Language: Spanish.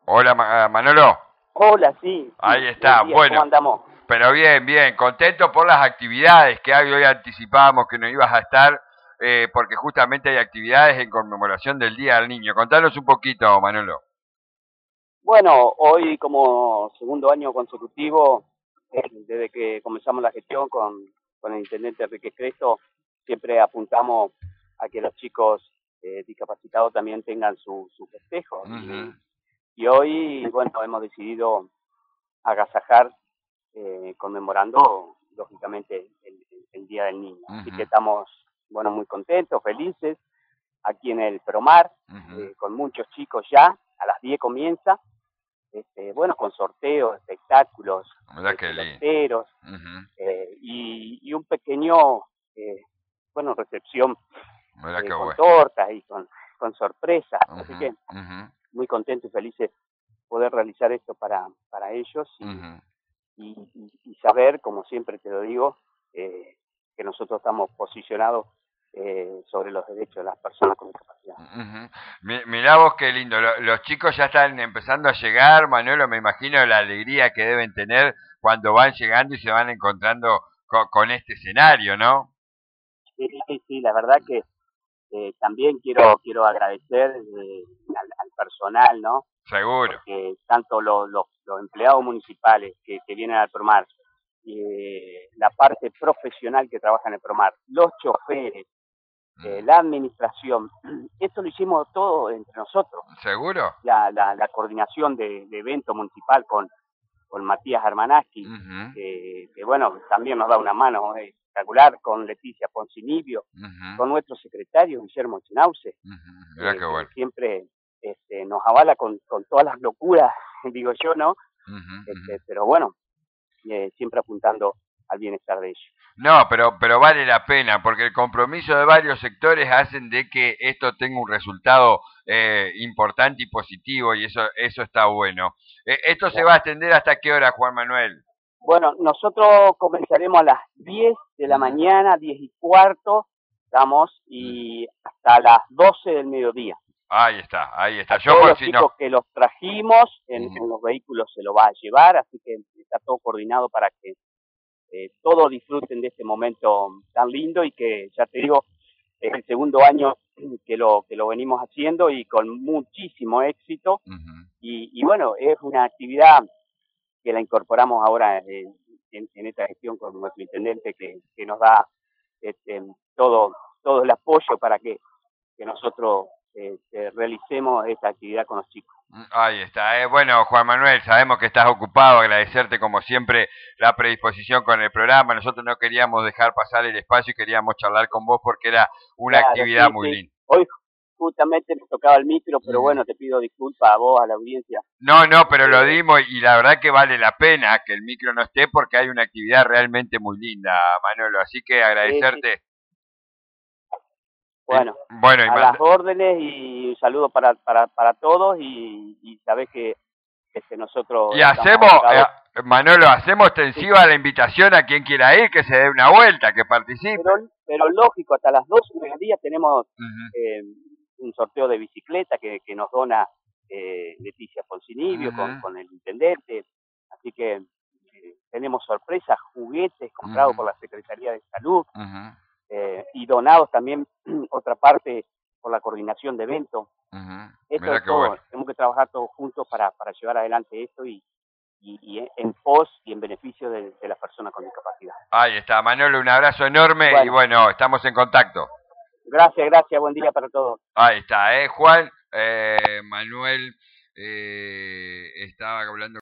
Hola, Manolo. Hola, sí. Ahí está, Buen día, bueno. ¿cómo andamos? Pero bien, bien. Contento por las actividades que hay. Hoy anticipábamos que no ibas a estar, porque justamente hay actividades en conmemoración del Día del Niño. Contanos un poquito, Manolo. Bueno, hoy como segundo año consecutivo, desde que comenzamos la gestión con el intendente Enrique Cresto, siempre apuntamos a que los chicos discapacitados también tengan su festejo. Uh-huh. Y hoy, bueno, hemos decidido agasajar conmemorando, lógicamente, el Día del Niño. Uh-huh. Así que estamos, bueno, muy contentos, felices, aquí en el Promar, Uh-huh. con muchos chicos ya, a las 10 comienza, bueno, con sorteos, espectáculos, peloteros, uh-huh. y un pequeño, bueno, recepción con bueno. tortas y con sorpresas. Uh-huh. Así que Uh-huh. muy contentos y felices poder realizar esto para ellos Uh-huh. y saber, como siempre te lo digo, que nosotros estamos posicionados sobre los derechos de las personas con discapacidad. Uh-huh. Mirá vos qué lindo, los chicos ya están empezando a llegar, Manuelo, me imagino la alegría que deben tener cuando van llegando y se van encontrando con este escenario, ¿no? Sí, la verdad que también quiero agradecer al personal, ¿no? Seguro. Porque tanto los empleados municipales que vienen al Promar, la parte profesional que trabaja en el Promar, los choferes, la administración, esto lo hicimos todo entre nosotros. ¿Seguro? La coordinación de evento municipal con Matías Armanaski, uh-huh. que bueno, también nos da una mano espectacular, con Leticia Poncinibio, uh-huh. con nuestro secretario Guillermo Chenauce, uh-huh. que siempre nos avala con todas las locuras, digo yo, ¿no? Uh-huh. Pero bueno, siempre apuntando al bienestar de ellos. No, pero vale la pena, porque el compromiso de varios sectores hacen de que esto tenga un resultado importante y positivo, y eso está bueno. ¿Esto se va a extender hasta qué hora, Juan Manuel? Bueno, nosotros comenzaremos a las 10 de la mañana, 10:15, estamos, y hasta las 12 del mediodía. Ahí está. Yo todos los chicos que los trajimos en los vehículos se lo va a llevar, así que está todo coordinado para que todos disfruten de este momento tan lindo, y que, ya te digo, es el segundo año que lo venimos haciendo y con muchísimo éxito. Y bueno, es una actividad que la incorporamos ahora en esta gestión con nuestro intendente, que nos da todo el apoyo para que nosotros realicemos esta actividad con los chicos. Ahí está. Bueno, Juan Manuel, sabemos que estás ocupado, agradecerte como siempre la predisposición con el programa. Nosotros no queríamos dejar pasar el espacio y queríamos charlar con vos porque era una actividad muy linda. Hoy justamente me tocaba el micro, pero bueno, te pido disculpas a vos, a la audiencia. No, pero lo dimos, y la verdad que vale la pena que el micro no esté porque hay una actividad realmente muy linda, Manolo. Así que agradecerte. Bueno, a las órdenes, y un saludo para todos, y sabés que nosotros... Y hacemos, Manolo, hacemos extensiva la invitación a quien quiera ir, que se dé una vuelta, que participe. Pero lógico, hasta las 12 del mediodía tenemos un sorteo de bicicleta que nos dona Leticia Poncinibio con el intendente, así que tenemos sorpresas, juguetes comprados por la Secretaría de Salud, y donados también otra parte por la coordinación de eventos. Esto es todo. Bueno. Tenemos que trabajar todos juntos para llevar adelante esto y en pos y en beneficio de las personas con discapacidad. Ahí está, Manolo, un abrazo enorme, y bueno, estamos en contacto. Gracias, buen día para todos. Ahí está, Juan Manuel estaba hablando